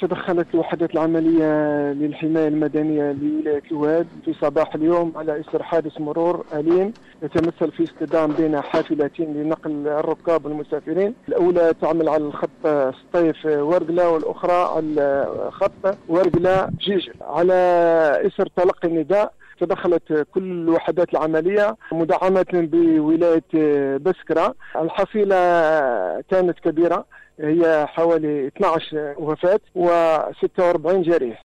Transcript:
تدخلت الوحدات العملية للحماية المدنية لولاية الواد في صباح اليوم على إثر حادث مرور أليم يتمثل في اصطدام بين حافلتين لنقل الركاب والمسافرين. الأولى تعمل على الخط سطيف ورقلة والأخرى على خط ورقلة جيجل. على إثر تلقي النداء تدخلت كل الوحدات العملية مدعمة بولاية بسكرة. الحصيلة كانت كبيرة، هي حوالي 12 وفاة و46 جريح.